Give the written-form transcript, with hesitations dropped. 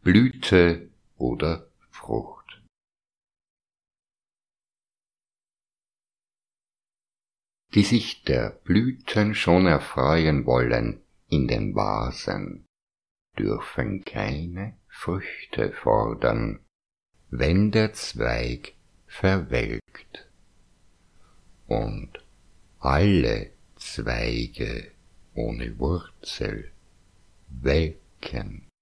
Blüte oder Frucht. Die sich der Blüten schon erfreuen wollen in den Vasen, dürfen keine Früchte fordern, wenn der Zweig verwelkt. Und alle Zweige ohne Wurzel welken